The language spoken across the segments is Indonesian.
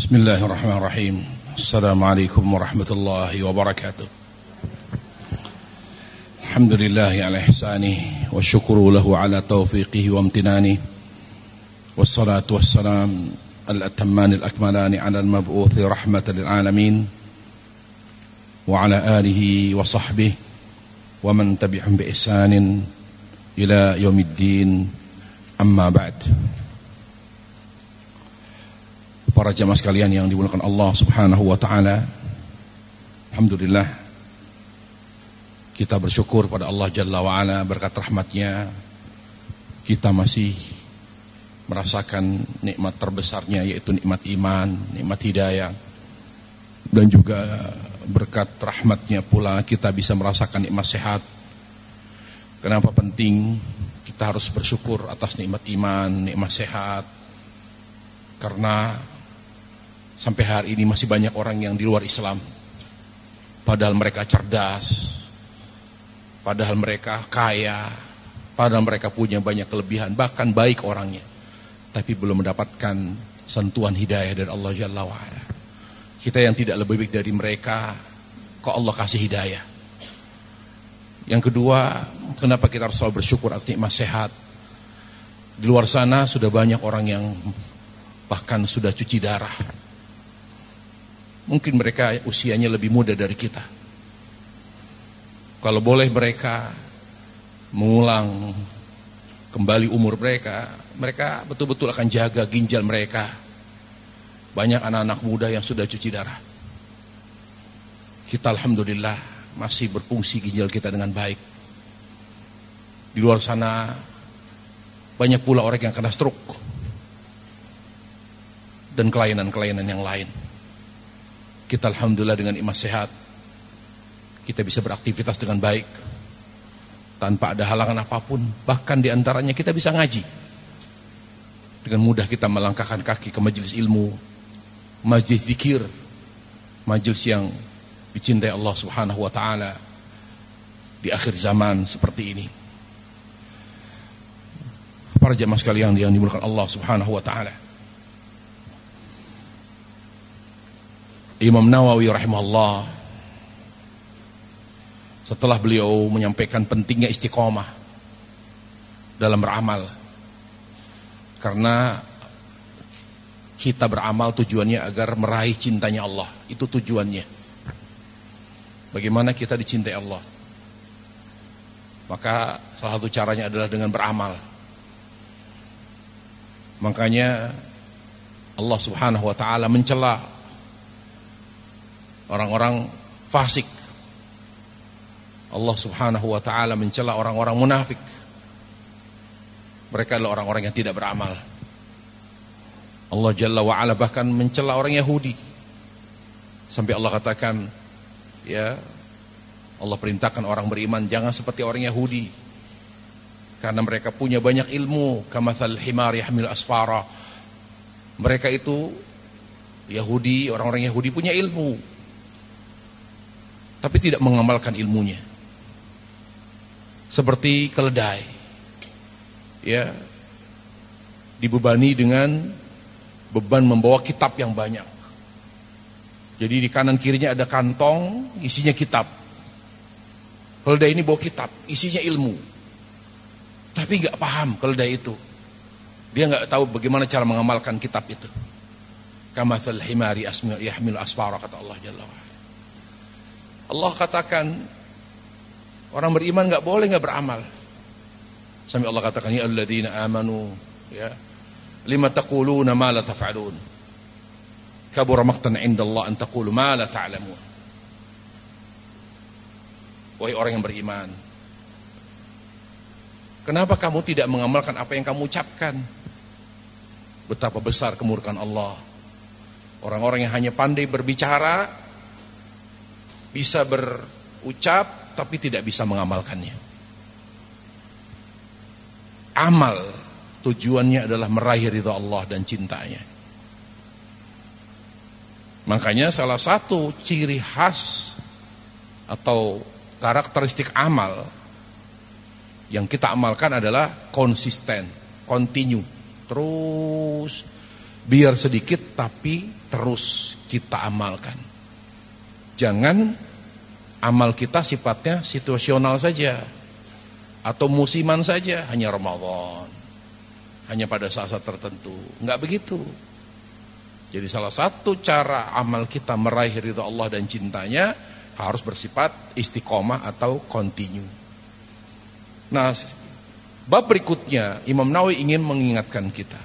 Bismillahirrahmanirrahim. Assalamualaikum warahmatullahi wabarakatuh. Alhamdulillahi ala ihsanih wa syukru lahu ala taufiqihi wa amtinani. Wassalatu wassalam al-atamman al-akmalani ala al-mab'uthi rahmatan lil alamin wa ala alihi wa sahbihi wa man tabi'ahum bi ihsanin ila yaumiddin. Amma ba'd. Para jamaah sekalian yang dimuliakan Allah Subhanahu wa taala, alhamdulillah kita bersyukur pada Allah Jalla wa ala, berkat rahmatnya kita masih merasakan nikmat terbesarnya, yaitu nikmat iman, nikmat hidayah, dan juga berkat rahmatnya pula kita bisa merasakan nikmat sehat. Kenapa penting kita harus bersyukur atas nikmat iman, nikmat sehat? Karena sampai hari ini masih banyak orang yang di luar Islam, padahal mereka cerdas, padahal mereka kaya, padahal mereka punya banyak kelebihan, bahkan baik orangnya, tapi belum mendapatkan sentuhan hidayah dari Allah Jalla wa'ala. Kita yang tidak lebih baik dari mereka, kok Allah kasih hidayah. Yang kedua, kenapa kita harus selalu bersyukur atas nikmat sehat? Di luar sana sudah banyak orang yang bahkan sudah cuci darah. Mungkin mereka usianya lebih muda dari kita. Kalau boleh mereka mengulang kembali umur mereka, mereka betul-betul akan jaga ginjal mereka. Banyak anak-anak muda yang sudah cuci darah. Kita alhamdulillah masih berfungsi ginjal kita dengan baik. Di luar sana banyak pula orang yang kena stroke dan kelainan-kelainan yang lain. Kita alhamdulillah dengan nikmat sehat, kita bisa beraktivitas dengan baik tanpa ada halangan apapun. Bahkan diantaranya kita bisa ngaji. Dengan mudah kita melangkahkan kaki ke majelis ilmu, majelis zikir, majelis yang dicintai Allah Subhanahu wa taala di akhir zaman seperti ini. Para jamaah sekalian yang dimuliakan Allah Subhanahu wa taala, Imam Nawawi rahimahullah, setelah beliau menyampaikan pentingnya istiqomah dalam beramal, karena kita beramal tujuannya agar meraih cintanya Allah, itu tujuannya. Bagaimana kita dicintai Allah? Maka salah satu caranya adalah dengan beramal. Makanya Allah Subhanahu wa taala mencela orang-orang fasik. Allah Subhanahu wa taala mencela orang-orang munafik. Mereka adalah orang-orang yang tidak beramal. Allah Jalla wa ala bahkan mencela orang Yahudi. Sampai Allah katakan, ya, Allah perintahkan orang beriman jangan seperti orang Yahudi, karena mereka punya banyak ilmu, kamathal himar yahmil asfara. Mereka itu Yahudi, orang-orang Yahudi punya ilmu, tapi tidak mengamalkan ilmunya. Seperti keledai, ya, dibebani dengan beban membawa kitab yang banyak. Jadi di kanan kirinya ada kantong isinya kitab. Keledai ini bawa kitab, isinya ilmu, tapi nggak paham keledai itu. Dia nggak tahu bagaimana cara mengamalkan kitab itu. Kamathal himari yahmilu asfara, kata Allah Jalla wa ala. Allah katakan orang beriman nggak boleh nggak beramal. Sampai Allah katakan, ya alladzina amanu, ya, lima taquluna ma la taf'alun, kabura maqtan 'inda Allah an taqulu ma la ta'lamun. Wahai orang yang beriman, kenapa kamu tidak mengamalkan apa yang kamu ucapkan? Betapa besar kemurkaan Allah. Orang-orang yang hanya pandai berbicara, bisa berucap tapi tidak bisa mengamalkannya. Amal tujuannya adalah meraih ridha Allah dan cintanya. Makanya salah satu ciri khas atau karakteristik amal yang kita amalkan adalah konsisten, continue, terus Biar sedikit tapi terus kita amalkan. Jangan amal kita sifatnya situasional saja atau musiman saja, hanya Ramadan, hanya pada saat-saat tertentu. Enggak begitu. Jadi salah satu cara amal kita meraih ridha Allah dan cintanya harus bersifat istiqomah atau continue. Nah, bab berikutnya Imam Nawawi ingin mengingatkan kita,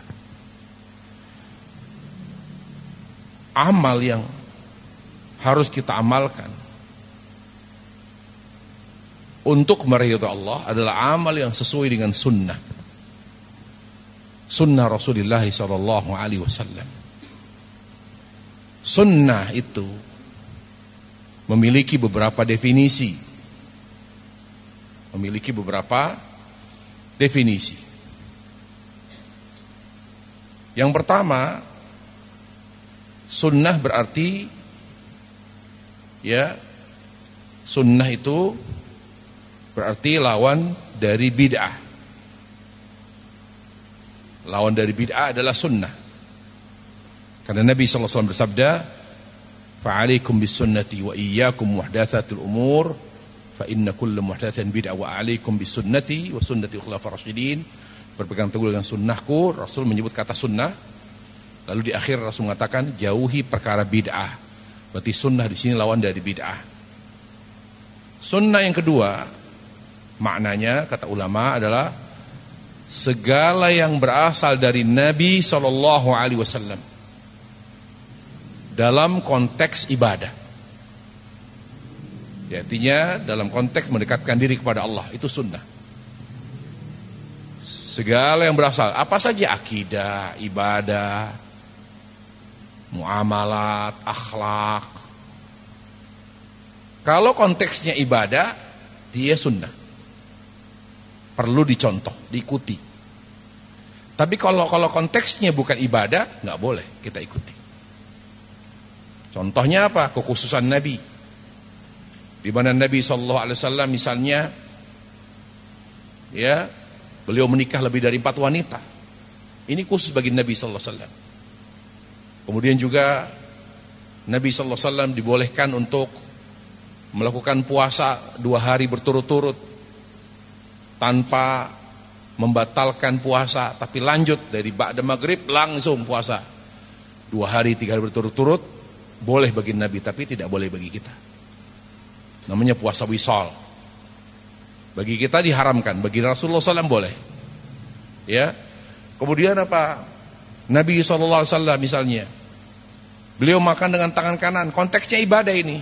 amal yang harus kita amalkan untuk meraih ridha Allah adalah amal yang sesuai dengan sunnah Rasulullah sallallahu alaihi wasallam. Sunnah itu memiliki beberapa definisi. Yang pertama, sunnah berarti sunnah itu berarti lawan dari bid'ah. Lawan dari bid'ah adalah sunnah. Karena Nabi SAW bersabda, fa'alaikum bisunnati wa iyyakum muhdatsatil umur fa inna kulla muhdatsatin bid'ah wa 'alaikum bisunnati wa sunnati khulafar rasyidin. Berpegang teguh dengan sunnahku. Rasul menyebut kata sunnah. Lalu di akhir Rasul mengatakan jauhi perkara bid'ah. Berarti sunnah di sini lawan dari bid'ah. Sunnah yang kedua maknanya kata ulama adalah segala yang berasal dari Nabi SAW dalam konteks ibadah. Ya, artinya dalam konteks mendekatkan diri kepada Allah, itu sunnah. Segala yang berasal, apa saja, akidah, ibadah, muamalat, akhlak. Kalau konteksnya ibadah, dia sunnah. Perlu dicontoh, diikuti. Tapi kalau konteksnya bukan ibadah, nggak boleh kita ikuti. Contohnya apa? Kekhususan Nabi. Di mana Nabi SAW misalnya, beliau menikah lebih dari 4 wanita. Ini khusus bagi Nabi SAW. Kemudian juga Nabi SAW dibolehkan untuk melakukan puasa 2 hari berturut-turut tanpa membatalkan puasa, tapi lanjut dari ba'da maghrib langsung puasa 2 hari 3 hari berturut-turut. Boleh bagi Nabi, tapi tidak boleh bagi kita. Namanya puasa wisal. Bagi kita diharamkan, bagi Rasulullah SAW boleh. Ya. Kemudian apa? Nabi SAW misalnya, beliau makan dengan tangan kanan. Konteksnya ibadah ini.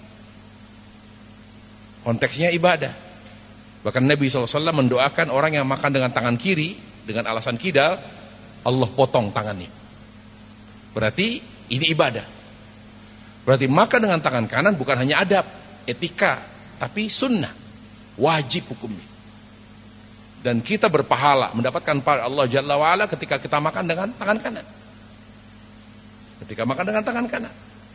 Konteksnya ibadah. Bahkan Nabi SAW mendoakan orang yang makan dengan tangan kiri dengan alasan kidal, Allah potong tangannya. Berarti ini ibadah. Berarti makan dengan tangan kanan bukan hanya adab, etika, tapi sunnah, wajib hukumnya. Dan kita berpahala, mendapatkan pahala Allah Jalla wa'ala ketika kita makan dengan tangan kanan. Ketika makan dengan tangan kanan.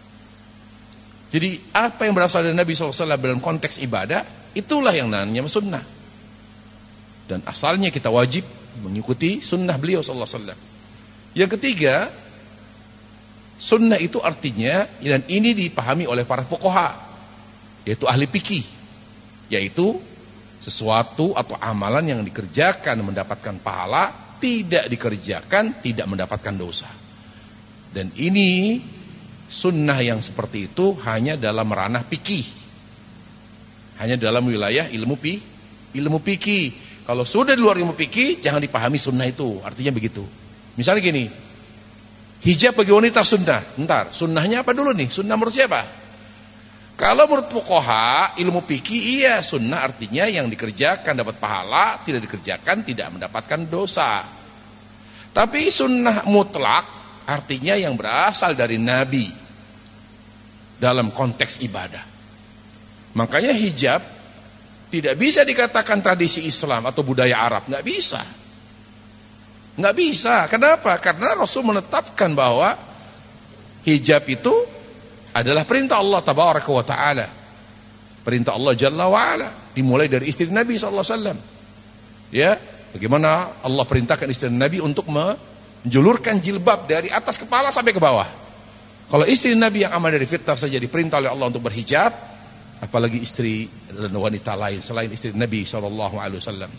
Jadi apa yang berasal dari Nabi SAW dalam konteks ibadah, itulah yang namanya sunnah. Dan asalnya kita wajib mengikuti sunnah beliau SAW. Yang ketiga, sunnah itu artinya, dan ini dipahami oleh para fuqaha, yaitu ahli fikih, yaitu sesuatu atau amalan yang dikerjakan mendapatkan pahala, tidak dikerjakan tidak mendapatkan dosa. Dan ini sunnah yang seperti itu hanya dalam ranah fikih, hanya dalam wilayah ilmu fikih. Kalau sudah di luar ilmu fikih, jangan dipahami sunnah itu. Artinya begitu. Misalnya gini, hijab bagi wanita sunnah. Bentar, sunnahnya apa dulu nih? Sunnah menurut siapa? Kalau menurut fuqaha, ilmu fikih, iya sunnah artinya yang dikerjakan dapat pahala, tidak dikerjakan tidak mendapatkan dosa. Tapi sunnah mutlak artinya yang berasal dari Nabi dalam konteks ibadah. Makanya hijab tidak bisa dikatakan tradisi Islam atau budaya Arab, nggak bisa. Nggak bisa. Kenapa? Karena Rasul menetapkan bahwa hijab itu adalah perintah Allah Tabaraka wa Ta'ala. Perintah Allah Jalla wa Ala. Dimulai dari istri Nabi SAW. Ya, bagaimana Allah perintahkan istri Nabi untuk Julurkan jilbab dari atas kepala sampai ke bawah. Kalau istri Nabi yang aman dari fitnah saja diperintah oleh Allah untuk berhijab, apalagi istri dan wanita lain selain istri Nabi SAW.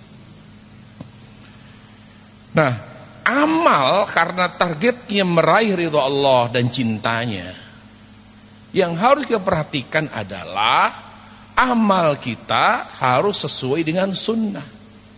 Nah, amal karena targetnya meraih ridha Allah dan cintanya, yang harus kita perhatikan adalah amal kita harus sesuai dengan sunnah.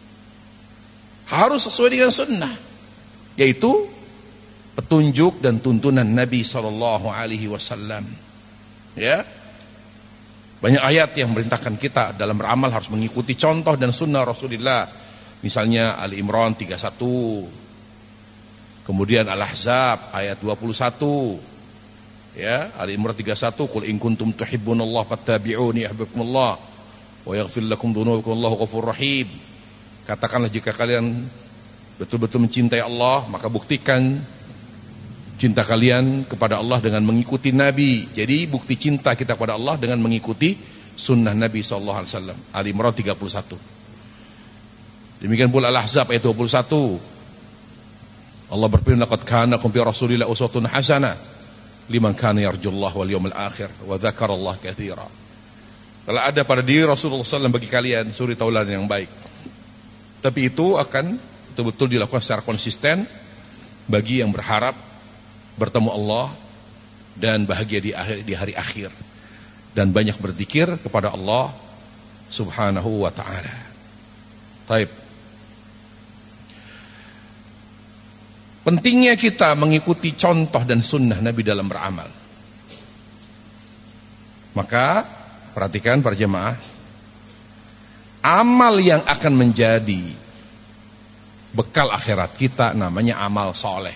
Harus sesuai dengan sunnah, yaitu petunjuk dan tuntunan Nabi SAW. Ya, banyak ayat yang memerintahkan kita dalam beramal harus mengikuti contoh dan sunnah Rasulullah. Misalnya Ali Imran 31, kemudian Al-Ahzab ayat 21. Ya, Ali Imran 31, qul in kuntum tuhibbunallaha fattabi'uni yuhibbukumullah wa yaghfir lakum dzunubakum wallahu ghafurur rahim. Katakanlah jika kalian betul-betul mencintai Allah, maka buktikan cinta kalian kepada Allah dengan mengikuti Nabi. Jadi bukti cinta kita kepada Allah dengan mengikuti sunnah Nabi SAW. Ali Imran 31. Demikian pula Al-Ahzab ayat 21. Allah berfirman, laqad kana lakum fi Rasulillah uswatun hasanah liman kana yarjullaha wal yawmal akhir wa dzakarallaha katsira. Telah ada pada diri Rasulullah SAW bagi kalian suri tauladan yang baik. Tapi itu akan betul-betul dilakukan secara konsisten bagi yang berharap bertemu Allah dan bahagia di hari akhir, dan banyak berzikir kepada Allah Subhanahu wa ta'ala. Taib. Pentingnya kita mengikuti contoh dan sunnah Nabi dalam beramal. Maka perhatikan para jemaah, amal yang akan menjadi bekal akhirat kita namanya amal soleh.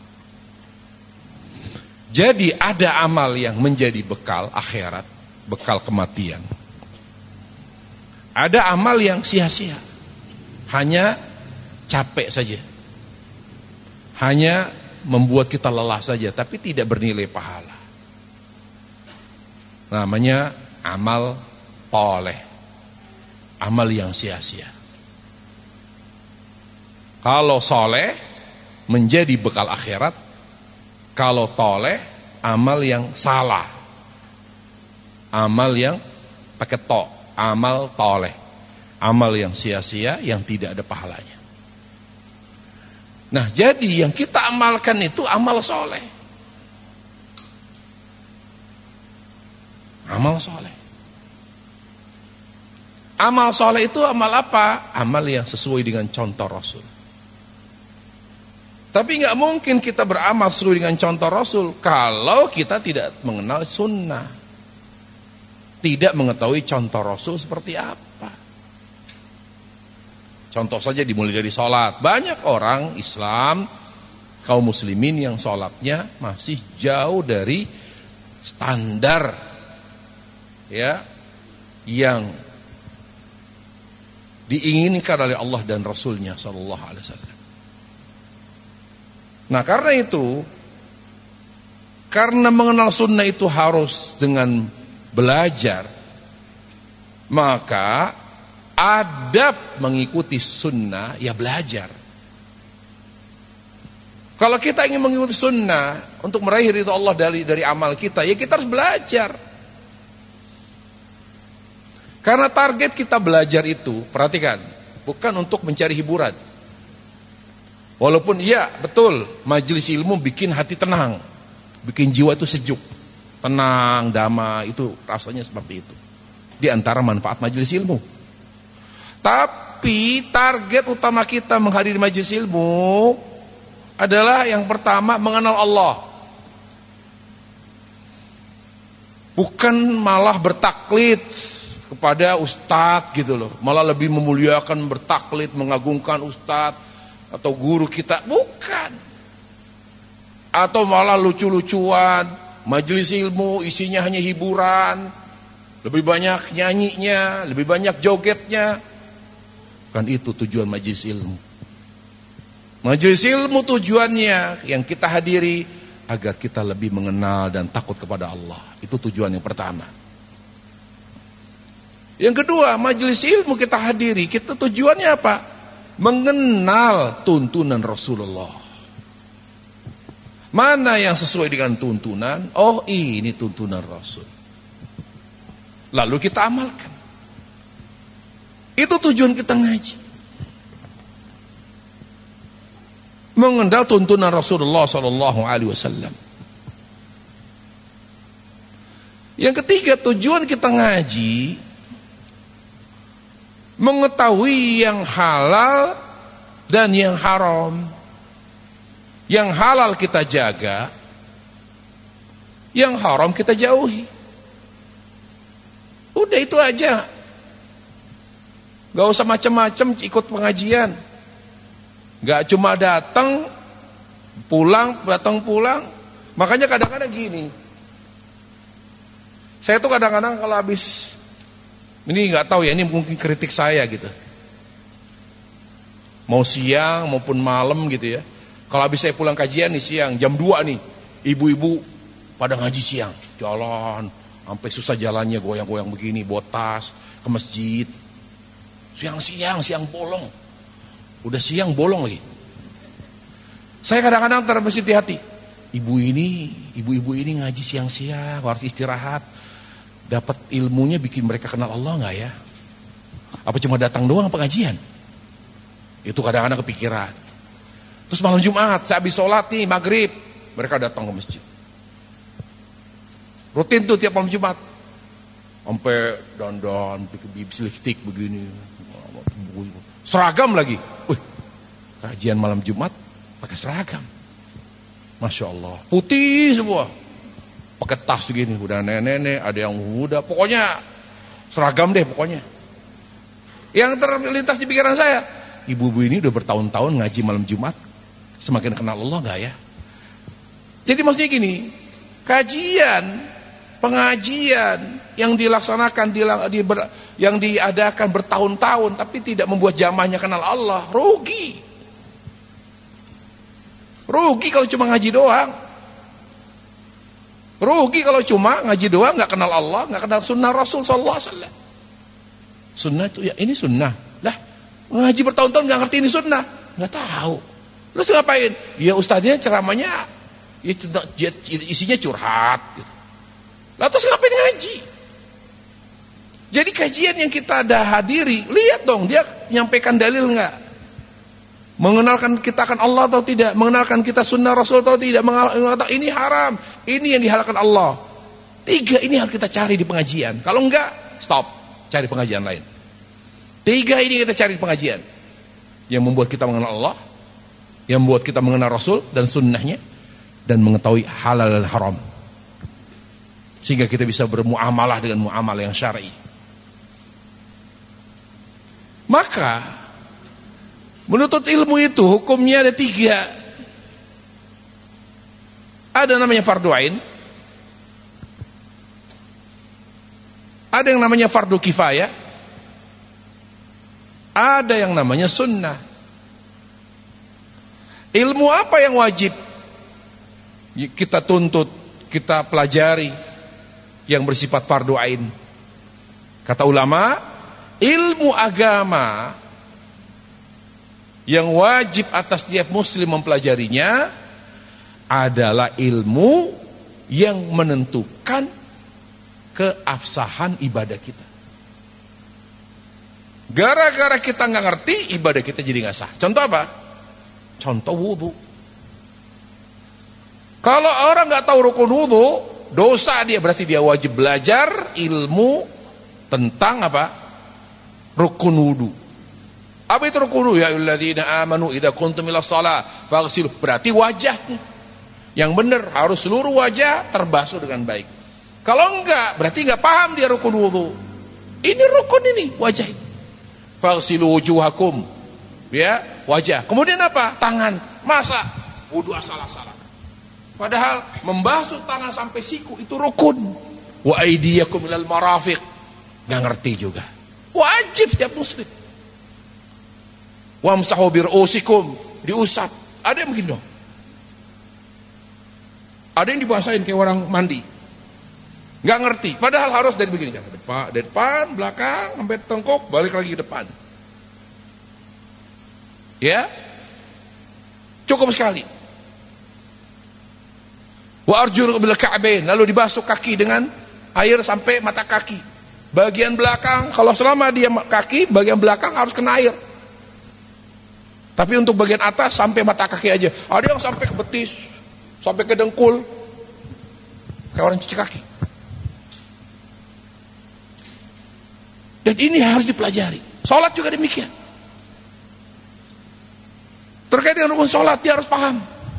Jadi ada amal yang menjadi bekal akhirat, bekal kematian. Ada amal yang sia-sia, hanya capek saja, hanya membuat kita lelah saja, tapi tidak bernilai pahala. Namanya amal toleh, amal yang sia-sia. Kalau soleh menjadi bekal akhirat, kalau toleh amal yang salah, amal yang pakai to, amal toleh, amal yang sia-sia yang tidak ada pahalanya. Nah, jadi yang kita amalkan itu amal soleh, amal soleh. Amal soleh itu amal apa? Amal yang sesuai dengan contoh Rasul. Tapi nggak mungkin kita beramal sesuai dengan contoh Rasul kalau kita tidak mengenal sunnah, tidak mengetahui contoh Rasul seperti apa. Contoh saja dimulai dari sholat. Banyak orang Islam, kaum muslimin yang sholatnya masih jauh dari standar, ya, yang diinginkan oleh Allah dan Rasulnya Sallallahu Alaihi Wasallam. Nah, karena itu, karena mengenal sunnah itu harus dengan belajar, maka adab mengikuti sunnah ya belajar. Kalau kita ingin mengikuti sunnah untuk meraih ridha Allah dari amal kita, ya kita harus belajar. Karena target kita belajar itu, perhatikan, bukan untuk mencari hiburan. Walaupun iya betul, majelis ilmu bikin hati tenang, bikin jiwa itu sejuk, tenang, damai, itu rasanya seperti itu. Di antara manfaat majelis ilmu. Tapi target utama kita menghadiri majelis ilmu adalah yang pertama mengenal Allah. Bukan malah bertaklid kepada ustadz gitu loh, malah lebih memuliakan bertaklid, mengagungkan ustadz atau guru kita, bukan. Atau malah lucu-lucuan, majelis ilmu isinya hanya hiburan, lebih banyak nyanyinya, lebih banyak jogetnya. Kan itu tujuan majelis ilmu. Majelis ilmu tujuannya yang kita hadiri agar kita lebih mengenal dan takut kepada Allah. Itu tujuan yang pertama. Yang kedua, majelis ilmu kita hadiri, kita tujuannya apa? Mengenal tuntunan Rasulullah. Mana yang sesuai dengan tuntunan? Oh, ini tuntunan Rasul. Lalu kita amalkan. Itu tujuan kita ngaji. Mengenal tuntunan Rasulullah SAW. Yang ketiga, tujuan kita ngaji mengetahui yang halal dan yang haram. Yang halal kita jaga, yang haram kita jauhi. Udah itu aja. Gak usah macam-macam ikut pengajian. Gak cuma datang pulang. Makanya kadang-kadang gini. Saya tuh kadang-kadang kalau habis, ini nggak tahu ya, ini mungkin kritik saya gitu. Mau siang maupun malam gitu ya. Kalau habis saya pulang kajian nih siang, jam 2 nih, ibu-ibu pada ngaji siang, jalan, sampai susah jalannya, goyang-goyang begini, botas ke masjid. Siang bolong. Udah siang bolong lagi. Saya kadang-kadang terbesit di hati. Ibu-ibu ini ngaji siang-siang, harus istirahat. Dapat ilmunya bikin mereka kenal Allah nggak ya? Apa cuma datang doang pengajian? Itu kadang-kadang kepikiran. Terus malam Jumat, saya habis sholat nih, maghrib, mereka datang ke masjid. Rutin tuh tiap malam Jumat. Sampai dandan, bibis lipstik begini. Seragam lagi. Kajian malam Jumat pakai seragam. Masya Allah, putih semua. Pakai tas begini, udah nenek-nenek, ada yang muda, pokoknya seragam deh pokoknya. Yang terlintas di pikiran saya, ibu-ibu ini udah bertahun-tahun ngaji malam Jumat, semakin kenal Allah nggak ya? Jadi maksudnya gini, pengajian yang dilaksanakan, yang diadakan bertahun-tahun, tapi tidak membuat jamaahnya kenal Allah, rugi. Rugi kalau cuma ngaji doang. Rugi kalau cuma ngaji doang, nggak kenal Allah, nggak kenal sunnah Rasul SAW. Sunnah itu ya, ini sunnah lah. Ngaji bertahun-tahun nggak ngerti ini sunnah, nggak tahu. Terus ngapain? Ya ustadznya ceramahnya, ya isinya curhat. Gitu. Lah terus ngapain ngaji? Jadi kajian yang kita ada hadiri, lihat dong dia nyampaikan dalil nggak? Mengenalkan kita akan Allah atau tidak, mengenalkan kita sunnah Rasul atau tidak, mengatakan ini haram, ini yang dihalalkan Allah. 3 ini harus kita cari di pengajian. Kalau enggak, stop, cari pengajian lain. 3 ini kita cari di pengajian yang membuat kita mengenal Allah, yang membuat kita mengenal Rasul dan sunnahnya, dan mengetahui halal dan haram, sehingga kita bisa bermuamalah dengan muamalah yang syar'i. Maka menuntut ilmu itu hukumnya ada 3. Ada namanya fardu ain, ada yang namanya fardu kifayah, ada yang namanya sunnah. Ilmu apa yang wajib kita tuntut, kita pelajari yang bersifat fardu ain? Kata ulama, ilmu agama yang wajib atas setiap muslim mempelajarinya adalah ilmu yang menentukan keabsahan ibadah kita. Gara-gara kita nggak ngerti, ibadah kita jadi nggak sah. Contoh apa? Contoh wudu. Kalau orang nggak tahu rukun wudu, dosa dia, berarti dia wajib belajar ilmu tentang apa? Rukun wudu. Apa itu rukun? Ya ayyuhalladzina amanu idza kuntum ila shalah faghsilu. Berarti wajahnya yang benar, harus seluruh wajah terbasuh dengan baik. Kalau enggak, berarti enggak paham dia rukun wudu. Ini rukun ini, wajah ini. Faghsilu wujuhakum. Ya, wajah. Kemudian apa? Tangan. Masa wudu asal-asalan. Padahal membasuh tangan sampai siku itu rukun. Wa aydiyakum ilal marafiq. Enggak ngerti juga. Wajib setiap muslim. Wamsahu bir'usikum, diusap. Ada yang begini dong. Ada yang dibasahin kayak orang mandi. Nggak ngerti. Padahal harus dari begini. Dari depan, belakang, sampai tengkuk, balik lagi ke depan. Ya, cukup sekali. Wa arjulukum bil ka'bain, lalu dibasuh kaki dengan air sampai mata kaki. Bagian belakang, kalau selama dia kaki, bagian belakang harus kena air. Tapi untuk bagian atas sampai mata kaki aja. Ada yang sampai ke betis, sampai ke dengkul, kayak orang cuci kaki. Dan ini harus dipelajari. Sholat juga demikian. Terkait dengan rukun sholat, dia harus paham.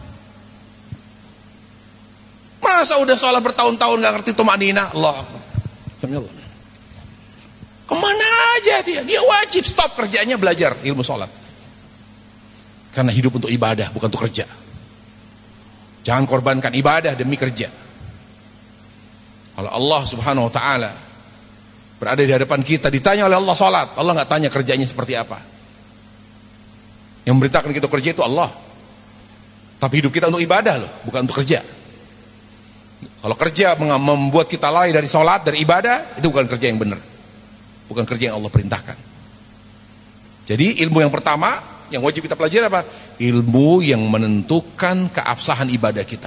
Masa udah sholat bertahun-tahun gak ngerti tumanina? Allah Akbar. Kemana aja dia? Dia wajib stop kerjanya belajar ilmu sholat. Karena hidup untuk ibadah, bukan untuk kerja. Jangan korbankan ibadah demi kerja. Kalau Allah subhanahu wa ta'ala berada di hadapan kita, ditanya oleh Allah sholat, Allah gak tanya kerjanya seperti apa. Yang memberitakan kita kerja itu Allah. Tapi hidup kita untuk ibadah loh, bukan untuk kerja. Kalau kerja membuat kita lalai dari sholat, dari ibadah, itu bukan kerja yang benar. Bukan kerja yang Allah perintahkan. Jadi ilmu yang pertama yang wajib kita pelajari apa? Ilmu yang menentukan keabsahan ibadah kita.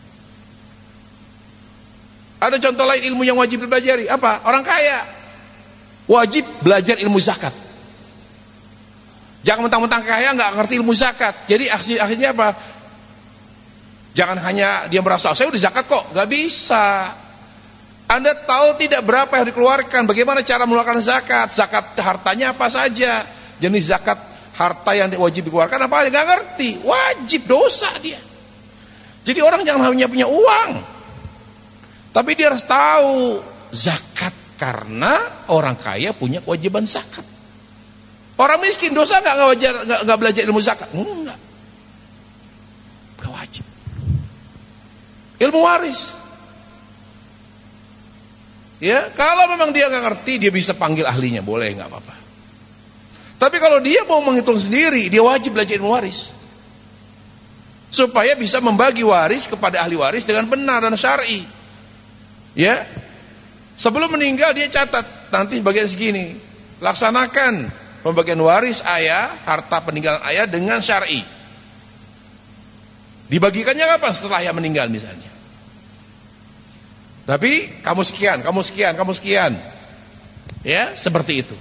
Ada contoh lain ilmu yang wajib dipelajari. Apa? Orang kaya wajib belajar ilmu zakat. Jangan mentang-mentang kaya nggak ngerti ilmu zakat. Jadi akhirnya apa? Jangan hanya dia merasa saya udah zakat kok. Nggak bisa. Anda tahu tidak berapa yang dikeluarkan? Bagaimana cara mengeluarkan zakat? Zakat hartanya apa saja? Jenis zakat harta yang wajib dikeluarkan apa aja? Nggak ngerti. Wajib, dosa dia. Jadi orang jangan hanya punya uang, tapi dia harus tahu zakat, karena orang kaya punya kewajiban zakat. Orang miskin dosa nggak belajar ilmu zakat? Enggak wajib. Ilmu waris, ya kalau memang dia nggak ngerti, dia bisa panggil ahlinya, boleh, nggak apa-apa. Tapi kalau dia mau menghitung sendiri, dia wajib belajar ilmu waris, supaya bisa membagi waris kepada ahli waris dengan benar dan syar'i. Ya, sebelum meninggal dia catat, nanti bagian segini, laksanakan pembagian waris ayah, harta peninggalan ayah dengan syar'i. Dibagikannya kapan? Setelah ayah meninggal misalnya. Tapi kamu sekian, kamu sekian, kamu sekian. Ya, seperti itu.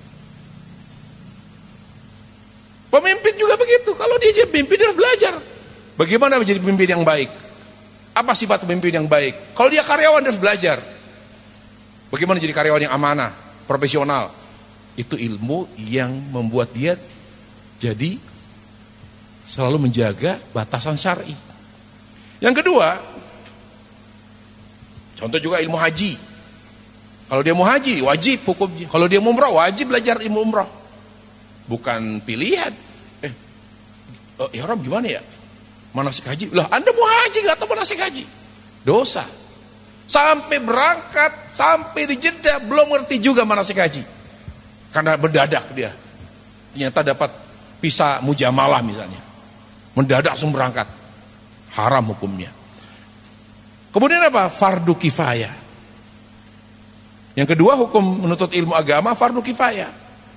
Pemimpin juga begitu. Kalau dia jadi pemimpin, dia harus belajar bagaimana menjadi pemimpin yang baik. Apa sifat pemimpin yang baik? Kalau dia karyawan, dia harus belajar bagaimana jadi karyawan yang amanah, profesional. Itu ilmu yang membuat dia jadi selalu menjaga batasan syar'i. Yang kedua, contoh juga ilmu haji. Kalau dia mau haji, wajib hukumnya. Kalau dia mau umrah, wajib belajar ilmu umrah. Bukan pilihan. Ihram gimana ya? Manasik haji. Lah, Anda mau haji gak tahu manasik haji? Dosa. Sampai berangkat, sampai di Jeddah belum ngerti juga manasik haji. Karena mendadak dia. Ternyata dapat visa mujamalah misalnya. Mendadak langsung berangkat. Haram hukumnya. Kemudian apa? Fardu kifayah. Yang kedua, hukum menuntut ilmu agama fardu kifayah.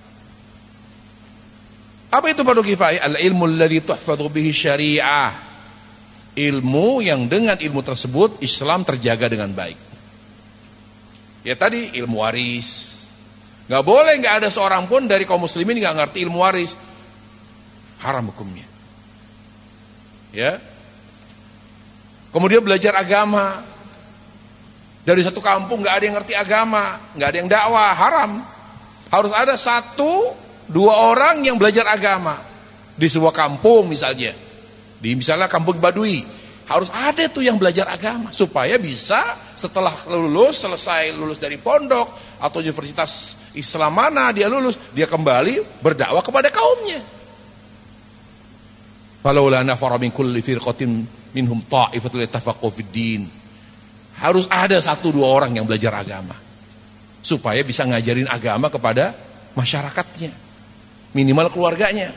Apa itu fardu kifayah? Al-ilmu alladhi tuhfadhu bihi syariah. Ilmu yang dengan ilmu tersebut Islam terjaga dengan baik. Ya tadi ilmu waris. Gak boleh gak ada seorang pun dari kaum muslimin gak ngerti ilmu waris. Haram hukumnya. Ya. Kemudian belajar agama. Dari satu kampung gak ada yang ngerti agama, gak ada yang dakwah, haram. Harus ada 1-2 orang yang belajar agama di sebuah kampung misalnya. Di misalnya kampung Badui, harus ada tuh yang belajar agama supaya bisa setelah selesai lulus dari pondok atau universitas Islam mana dia lulus, dia kembali berdakwah kepada kaumnya. Falaula nafara min kulli firqatin minhum ta'ifatul yatafaqahu fid din. Harus ada 1-2 orang yang belajar agama supaya bisa ngajarin agama kepada masyarakatnya, minimal keluarganya.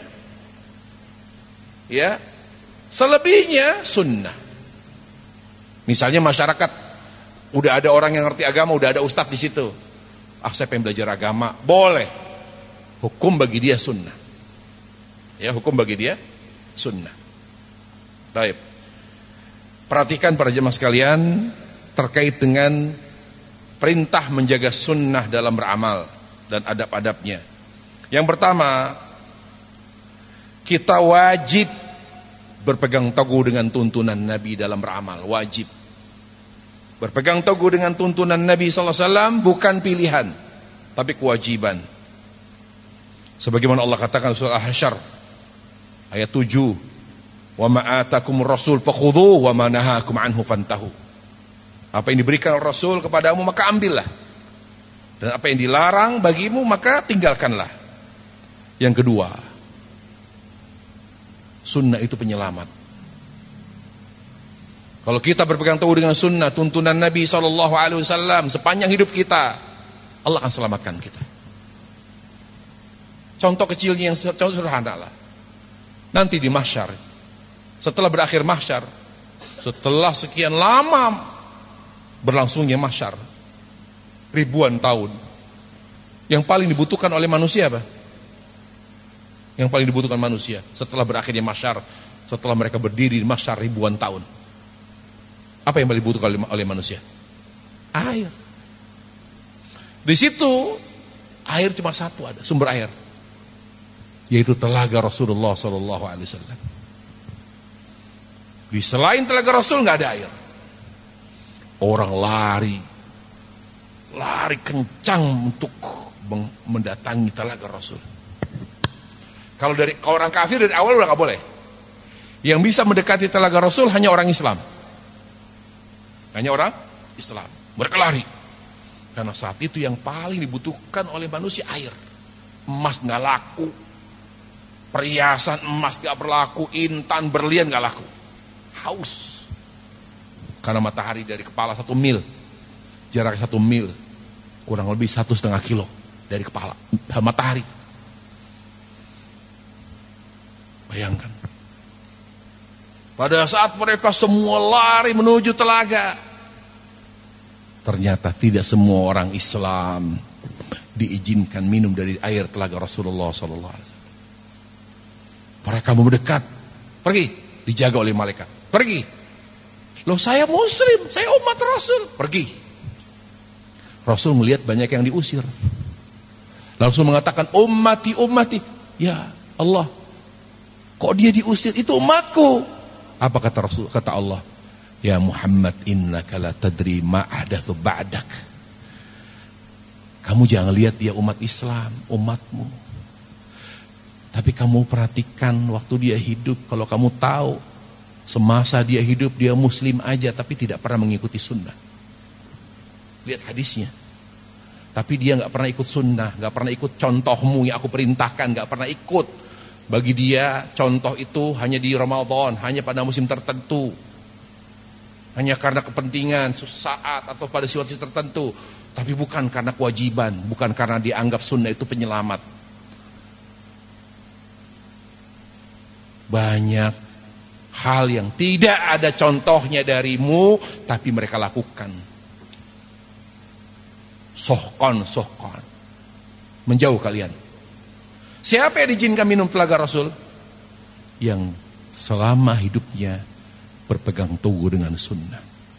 Ya. Selebihnya sunnah. Misalnya masyarakat udah ada orang yang ngerti agama, udah ada ustadz di situ. Saya pengen belajar agama, boleh. Hukum bagi dia sunnah. Ya, hukum bagi dia sunnah. Baik. Perhatikan para jemaah sekalian terkait dengan perintah menjaga sunnah dalam beramal dan adab-adabnya. Yang pertama, kita wajib berpegang teguh dengan tuntunan Nabi dalam beramal. Wajib berpegang teguh dengan tuntunan Nabi SAW, bukan pilihan, tapi kewajiban. Sebagaimana Allah katakan surah Al-Hasyr ayat 7, wa ma atakumur rasul fakhudhuhu wa ma nahakum anhu fantahu. Apa yang diberikan Rasul kepadamu maka ambillah, dan apa yang dilarang bagimu maka tinggalkanlah. Yang kedua, sunnah itu penyelamat. Kalau kita berpegang teguh dengan sunnah, tuntunan Nabi SAW sepanjang hidup kita, Allah akan selamatkan kita. Contoh kecilnya yang contoh sederhana lah. Nanti di mahsyar, setelah berakhir mahsyar, setelah sekian lama berlangsungnya mahsyar, ribuan tahun, yang paling dibutuhkan oleh manusia apa? Yang paling dibutuhkan manusia setelah berakhirnya mahsyar, setelah mereka berdiri di mahsyar ribuan tahun, apa yang paling dibutuhkan oleh manusia? Air. Di situ air cuma satu, ada sumber air, yaitu telaga Rasulullah SAW. Di selain telaga Rasul nggak ada air. Orang lari kencang untuk mendatangi telaga Rasul. Kalau orang kafir dari awal udah nggak boleh. Yang bisa mendekati telaga Rasul hanya orang Islam. Hanya orang Islam. Mereka lari. Karena saat itu yang paling dibutuhkan oleh manusia air. Emas nggak laku, perhiasan emas nggak berlaku, intan berlian nggak laku. Haus. Karena matahari dari kepala 1 mil, jarak 1 mil, kurang lebih 1,5 kilo dari kepala matahari. Bayangkan, pada saat mereka semua lari menuju telaga, ternyata tidak semua orang Islam diizinkan minum dari air telaga Rasulullah SAW. Mereka mau mendekat, pergi, dijaga oleh malaikat, pergi. Loh, saya muslim, saya umat Rasul, pergi. Rasul melihat banyak yang diusir, langsung mengatakan ummati, ummati. Ya Allah, kok dia diusir? Itu umatku. Apa kata Rasul? Kata Allah, ya Muhammad, innaka la tadri ma ahdatsu ba'dak. Kamu jangan lihat dia umat Islam, umatmu, tapi kamu perhatikan waktu dia hidup. Kalau kamu tahu semasa dia hidup dia muslim aja, tapi tidak pernah mengikuti sunnah. Lihat hadisnya. Tapi dia gak pernah ikut sunnah, gak pernah ikut contohmu yang aku perintahkan, gak pernah ikut. Bagi dia contoh itu hanya di Ramadan, hanya pada musim tertentu, hanya karena kepentingan sesaat atau pada situasi tertentu, tapi bukan karena kewajiban, bukan karena dianggap sunnah itu penyelamat. Banyak hal yang tidak ada contohnya darimu, tapi mereka lakukan. Sohkon, menjauh kalian. Siapa yang diizinkan minum telaga Rasul? Yang selama hidupnya berpegang teguh dengan sunnah.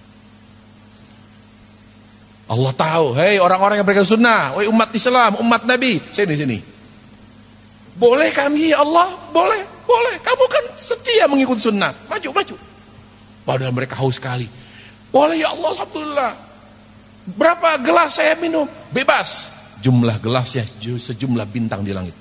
Allah tahu, hei orang-orang yang berpegang sunnah, wahai umat Islam, umat Nabi, sini. Boleh kami ya Allah? Boleh. Kamu kan setia mengikuti sunnah. Maju. Padahal mereka haus sekali. Boleh ya Allah, alhamdulillah. Berapa gelas saya minum? Bebas. Jumlah gelasnya sejumlah bintang di langit.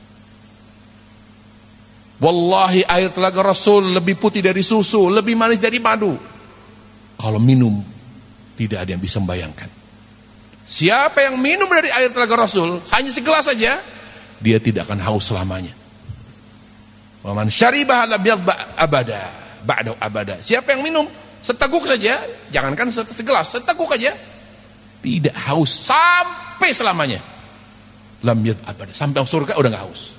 Wallahi air telaga Rasul lebih putih dari susu, lebih manis dari madu. Kalau minum, tidak ada yang bisa membayangkan. Siapa yang minum dari air telaga Rasul hanya segelas saja, dia tidak akan haus selamanya. Wa man syaribah lam yadhba abada, ba'da abada. Siapa yang minum seteguk saja, jangankan segelas, seteguk saja, tidak haus sampai selamanya. Lam yadhba abada, sampai surga udah enggak haus.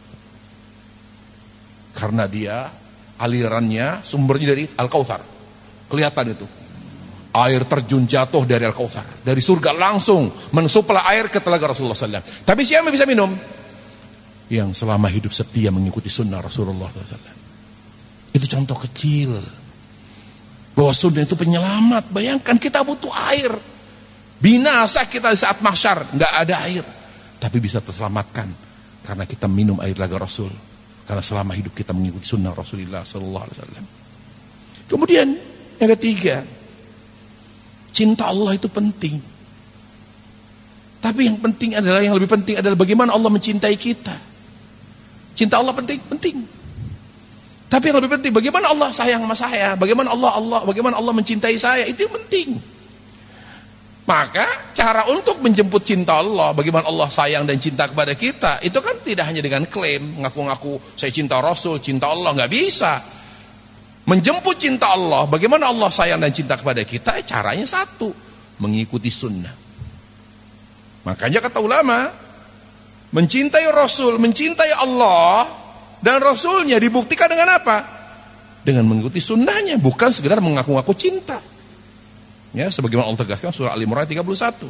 Karena dia alirannya, sumbernya dari Al-Kautsar. Kelihatan itu. Air terjun jatuh dari Al-Kautsar, dari surga langsung mensuplai air ke telaga Rasulullah SAW. Tapi siapa yang bisa minum? Yang selama hidup setia mengikuti sunnah Rasulullah SAW. Itu contoh kecil. Bahwa sunnah itu penyelamat. Bayangkan kita butuh air. Binasa kita di saat mahsyar, nggak ada air. Tapi bisa terselamatkan karena kita minum air laga Rasul. Karena selama hidup kita mengikuti sunnah Rasulullah SAW. Kemudian yang ketiga, cinta Allah itu penting. Tapi yang lebih penting adalah bagaimana Allah mencintai kita. Cinta Allah penting. Tapi yang lebih penting, bagaimana Allah sayang sama saya, bagaimana Allah mencintai saya, itu yang penting. Maka cara untuk menjemput cinta Allah, bagaimana Allah sayang dan cinta kepada kita, itu kan tidak hanya dengan klaim, ngaku-ngaku saya cinta Rasul, cinta Allah, nggak bisa. Menjemput cinta Allah, bagaimana Allah sayang dan cinta kepada kita, caranya satu, mengikuti sunnah. Makanya kata ulama, mencintai Rasul, mencintai Allah dan Rasulnya dibuktikan dengan apa? Dengan mengikuti sunnahnya, bukan sekedar mengaku-ngaku cinta. Ya, sebagaimana Allah tegaskan surah Al-Imran 31.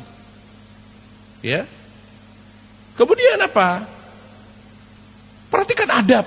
Ya. Kemudian apa? Perhatikan adab.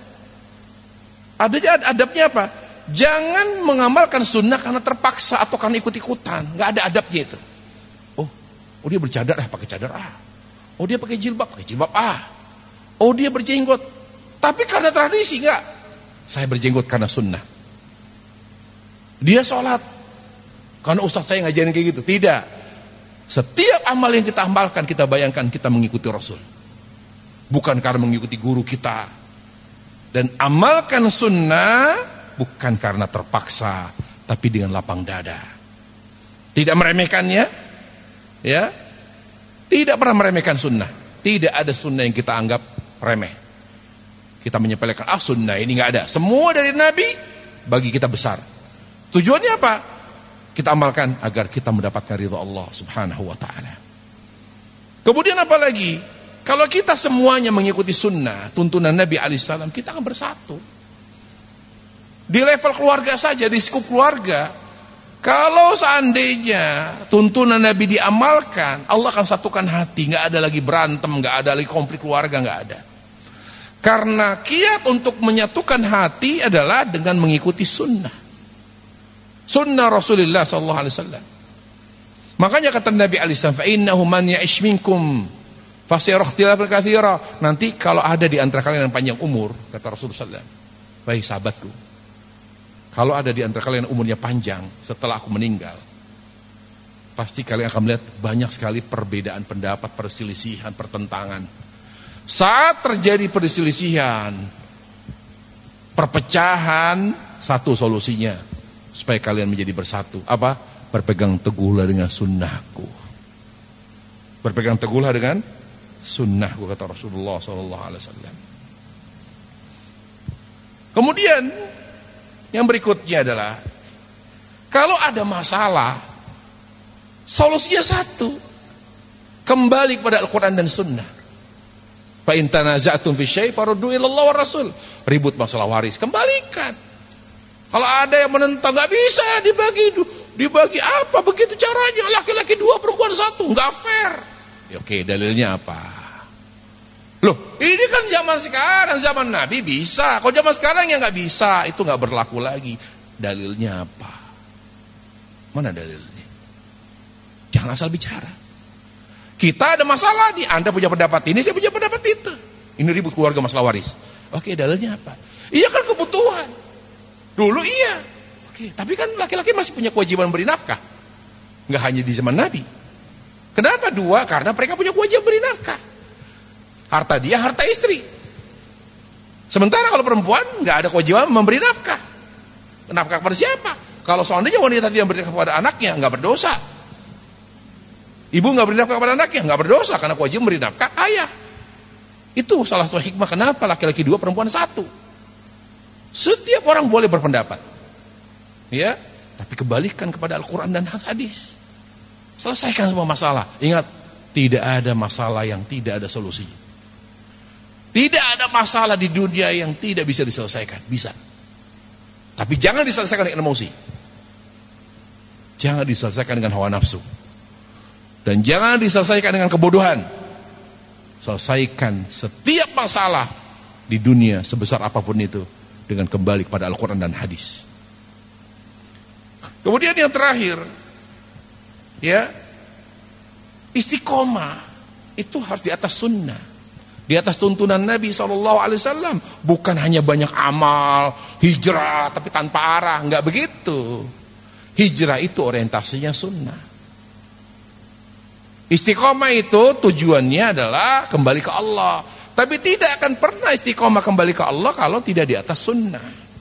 Adabnya apa? Jangan mengamalkan sunnah karena terpaksa atau karena ikut-ikutan. Nggak ada adabnya itu. Oh dia bercadar, pakai cadar. Oh dia pakai jilbab Oh dia berjenggot. Tapi karena tradisi nggak. Saya berjenggot karena sunnah. Dia sholat karena ustaz saya ngajarin kayak gitu. Tidak. Setiap amal yang kita amalkan, kita bayangkan kita mengikuti Rasul. Bukan karena mengikuti guru kita. Dan amalkan sunnah bukan karena terpaksa, tapi dengan lapang dada. Tidak meremehkannya, ya. Tidak pernah meremehkan sunnah. Tidak ada sunnah yang kita anggap remeh. Kita menyepelekan, sunnah ini nggak ada. Semua dari Nabi bagi kita besar. Tujuannya apa? Kita amalkan agar kita mendapatkan ridha Allah Subhanahu wa ta'ala. Kemudian apa lagi? Kalau kita semuanya mengikuti sunnah, tuntunan Nabi alaihissalam, kita akan bersatu. Di level keluarga saja, di skup keluarga, kalau seandainya tuntunan Nabi diamalkan, Allah akan satukan hati, nggak ada lagi berantem, nggak ada lagi konflik keluarga, nggak ada. Karena kiat untuk menyatukan hati adalah dengan mengikuti sunnah. Sunnah Rasulullah SAW. Makanya kata Nabi alaihissalam, fa innahu man ya'ish minkum fasayara ikhtilafan katsira. Nanti kalau ada di antara kalian yang panjang umur, kata Rasulullah SAW, baik sahabatku, kalau ada di antara kalian yang umurnya panjang setelah aku meninggal, pasti kalian akan melihat banyak sekali perbedaan pendapat, perselisihan, pertentangan. Saat terjadi perselisihan, perpecahan, satu solusinya supaya kalian menjadi bersatu. Apa? Berpegang teguhlah dengan sunnahku. Berpegang teguhlah dengan sunnahku, kata Rasulullah SAW. Kemudian yang berikutnya adalah, kalau ada masalah, solusinya satu, kembali kepada Al-Quran dan Sunnah. Fa in tanaza'tum fi syai' faruddu ila Allah wa Rasul. Ribut masalah waris, kembalikan. Kalau ada yang menentang, nggak bisa dibagi apa? Begitu caranya, laki-laki 2, perempuan 1, nggak fair. Ya, oke, dalilnya apa? Loh, ini kan zaman sekarang, zaman Nabi bisa. Kalau zaman sekarang ya nggak bisa, itu nggak berlaku lagi. Dalilnya apa? Mana dalilnya? Jangan asal bicara. Kita ada masalah nih, Anda punya pendapat ini, saya punya pendapat itu. Ini ribut keluarga masalah waris. Oke, dalilnya apa? Iya kan kebutuhan. Dulu iya. Oke, tapi kan laki-laki masih punya kewajiban beri nafkah. Nggak hanya di zaman Nabi. Kenapa 2? Karena mereka punya kewajiban beri nafkah. Harta dia, harta istri. Sementara kalau perempuan nggak ada kewajiban memberi nafkah. Nafkah kepada siapa? Kalau seandainya wanita tidak beri nafkah kepada anaknya, nggak berdosa. Ibu nggak beri nafkah kepada anaknya, nggak berdosa karena kewajiban beri nafkah ayah. Itu salah satu hikmah kenapa laki-laki 2, perempuan 1. Setiap orang boleh berpendapat, ya, tapi kembalikan kepada Al-Quran dan hadis. Selesaikan semua masalah. Ingat, tidak ada masalah yang tidak ada solusinya. Tidak ada masalah di dunia yang tidak bisa diselesaikan. Bisa. Tapi jangan diselesaikan dengan emosi. Jangan diselesaikan dengan hawa nafsu. Dan jangan diselesaikan dengan kebodohan. Selesaikan setiap masalah di dunia, dunia, sebesar apapun itu, dengan kembali kepada Al-Quran dan hadis. Kemudian yang terakhir, ya, istiqomah itu harus di atas sunnah, di atas tuntunan Nabi SAW. Bukan hanya banyak amal, hijrah tapi tanpa arah, nggak begitu. Hijrah itu orientasinya sunnah. Istiqomah itu tujuannya adalah kembali ke Allah. Tapi tidak akan pernah istiqomah kembali ke Allah kalau tidak di atas sunnah.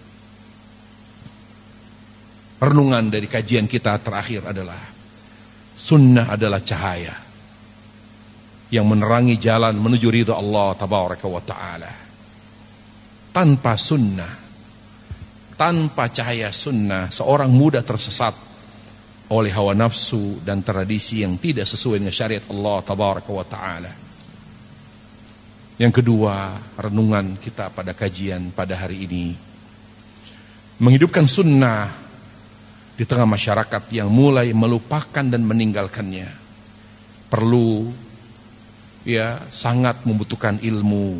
Renungan dari kajian kita terakhir adalah sunnah adalah cahaya yang menerangi jalan menuju ridha Allah tabaraka wa ta'ala. Tanpa sunnah, tanpa cahaya sunnah, seorang mudah tersesat oleh hawa nafsu dan tradisi yang tidak sesuai dengan syariat Allah tabaraka wa ta'ala. Yang kedua, renungan kita pada kajian pada hari ini, menghidupkan sunnah di tengah masyarakat yang mulai melupakan dan meninggalkannya perlu, ya, sangat membutuhkan ilmu,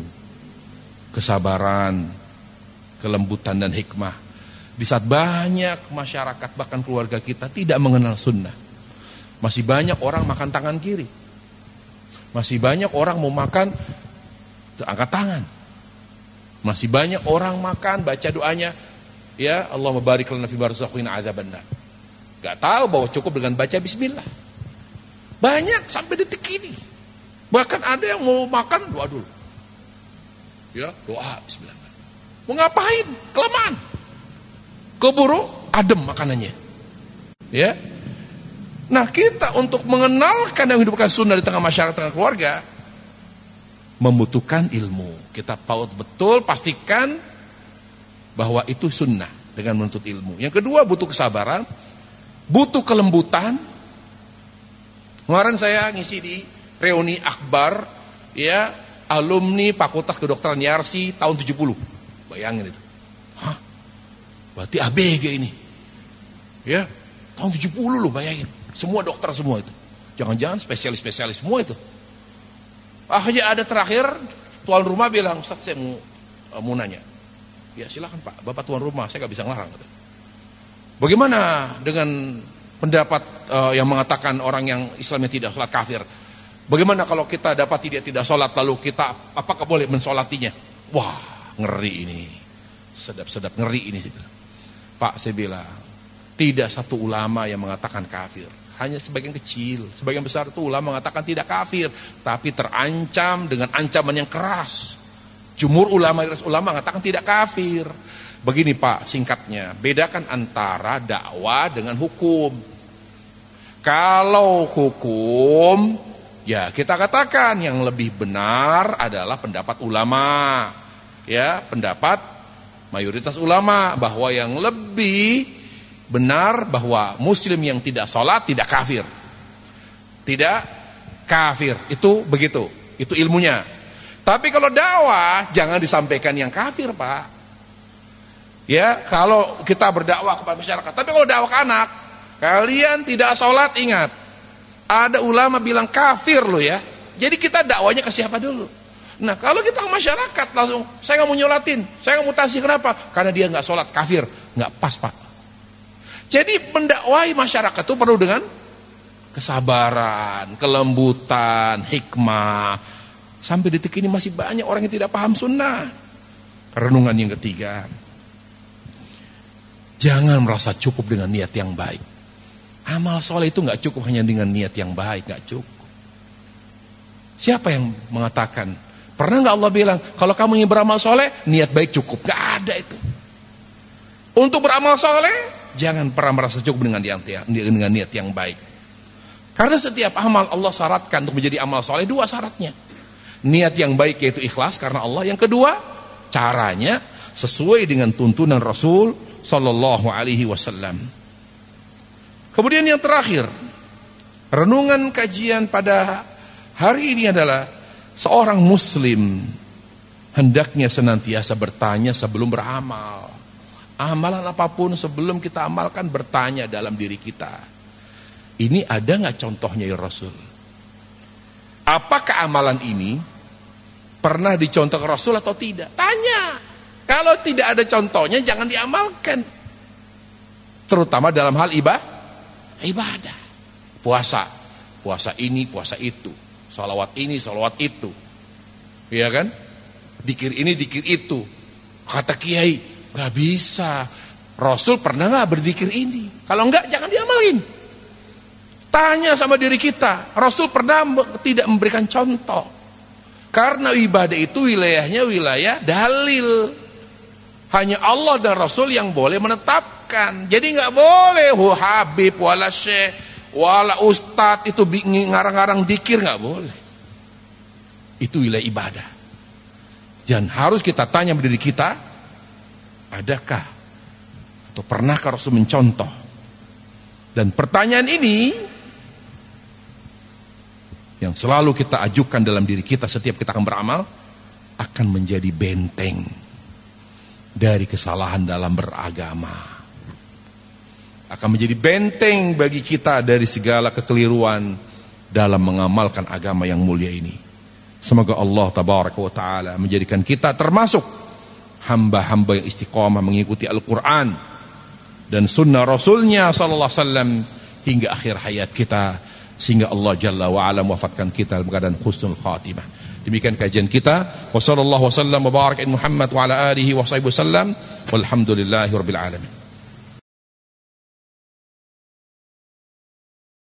kesabaran, kelembutan dan hikmah. Di saat banyak masyarakat bahkan keluarga kita tidak mengenal sunnah, masih banyak orang makan tangan kiri, masih banyak orang mau makan angkat tangan, masih banyak orang makan baca doanya, ya Allahumma barik lana fi barzakhin adzabannar. Gak tahu bahwa cukup dengan baca bismillah. Banyak sampai detik ini. Bahkan ada yang mau makan doa dulu, ya doa bismillah. Mau ngapain? Kelamaan, keburu adem makanannya, ya. Nah, kita untuk mengenalkan dan menghidupkan sunnah di tengah masyarakat, tengah keluarga, membutuhkan ilmu. Kita tahu betul, pastikan bahwa itu sunnah dengan menuntut ilmu. Yang kedua, butuh kesabaran, butuh kelembutan. Kemarin saya ngisi di reuni akbar, ya, alumni Fakultas Kedokteran Yarsi tahun 70. Bayangin itu. Hah? Berarti ABG ini. Ya, tahun 70 loh, bayangin. Semua dokter semua itu. Jangan-jangan spesialis-spesialis semua itu. Akhirnya ada terakhir, tuan rumah bilang, Ustaz saya mau nanya. Ya silakan Pak, Bapak tuan rumah, saya gak bisa ngelarang. Bagaimana dengan pendapat yang mengatakan orang yang Islamnya tidak sholat kafir? Bagaimana kalau kita dapati dia tidak sholat, lalu kita apakah boleh mensolatinya? Wah, ngeri ini. Sedap-sedap ngeri ini. Pak, saya bilang, tidak satu ulama yang mengatakan kafir. Hanya sebagian kecil. Sebagian besar itu ulama mengatakan tidak kafir, tapi terancam dengan ancaman yang keras. Jumhur ulama mengatakan tidak kafir. Begini Pak, singkatnya, bedakan antara dakwah dengan hukum. Kalau hukum, ya kita katakan yang lebih benar adalah pendapat ulama, ya, pendapat mayoritas ulama, bahwa yang lebih benar bahwa muslim yang tidak sholat tidak kafir. Tidak kafir, itu begitu, itu ilmunya. Tapi kalau dakwah jangan disampaikan yang kafir Pak. Ya, kalau kita berdakwah kepada masyarakat. Tapi kalau dakwah ke anak, kalian tidak sholat, ingat, ada ulama bilang kafir loh ya. Jadi kita dakwanya ke siapa dulu? Nah, kalau kita ke masyarakat langsung, saya nggak mau nyolatin, saya nggak mau tasih, kenapa? Karena dia nggak sholat, kafir, nggak pas Pak. Jadi mendakwahi masyarakat itu perlu dengan kesabaran, kelembutan, hikmah. Sampai detik ini masih banyak orang yang tidak paham sunnah. Renungan yang ketiga, jangan merasa cukup dengan niat yang baik. Amal soleh itu gak cukup hanya dengan niat yang baik, gak cukup. Siapa yang mengatakan? Pernah gak Allah bilang, kalau kamu ingin beramal soleh, niat baik cukup? Gak ada itu. Untuk beramal soleh, jangan pernah merasa cukup dengan niat yang baik. Karena setiap amal Allah syaratkan untuk menjadi amal soleh, dua syaratnya. Niat yang baik yaitu ikhlas karena Allah. Yang kedua, caranya sesuai dengan tuntunan Rasul Sallallahu Alaihi Wasallam. Kemudian yang terakhir, renungan kajian pada hari ini adalah seorang muslim hendaknya senantiasa bertanya sebelum beramal. Amalan apapun sebelum kita amalkan, bertanya dalam diri kita, ini ada gak contohnya ya Rasul? Apakah amalan ini pernah dicontoh ke Rasul atau tidak? Tanya. Kalau tidak ada contohnya, jangan diamalkan. terutama dalam hal ibadah. Puasa ini, puasa itu, sholawat ini, sholawat itu, ya kan? Dikir ini, dikir itu. Kata kiai, nggak bisa. Rasul pernah nggak berzikir ini? Kalau enggak, jangan diamalin. Tanya sama diri kita, Rasul pernah tidak memberikan contoh? Karena ibadah itu wilayahnya wilayah dalil. Hanya Allah dan Rasul yang boleh menetapkan. Jadi nggak boleh Habib, wala syekh, wala ustadz itu ngarang-ngarang dikir, nggak boleh. Itu wilayah ibadah. Dan harus kita tanya pada diri kita, adakah atau pernahkah Rasul mencontoh? Dan pertanyaan ini yang selalu kita ajukan dalam diri kita setiap kita akan beramal, akan menjadi benteng dari kesalahan dalam beragama. Akan menjadi benteng bagi kita dari segala kekeliruan dalam mengamalkan agama yang mulia ini. Semoga Allah tabaraka wa ta'ala menjadikan kita termasuk hamba-hamba yang istiqamah mengikuti Al-Quran dan sunnah Rasulnya sallallahu alaihi wasallam hingga akhir hayat kita, sehingga Allah jalla wa ala mewafatkan kita dalam keadaan husnul khatimah. Demikian kajian kita. Wassallallahu wasallam wa baraka Muhammad wa ala alihi wa sahbihi wasallam. Walhamdulillahirabbil alamin.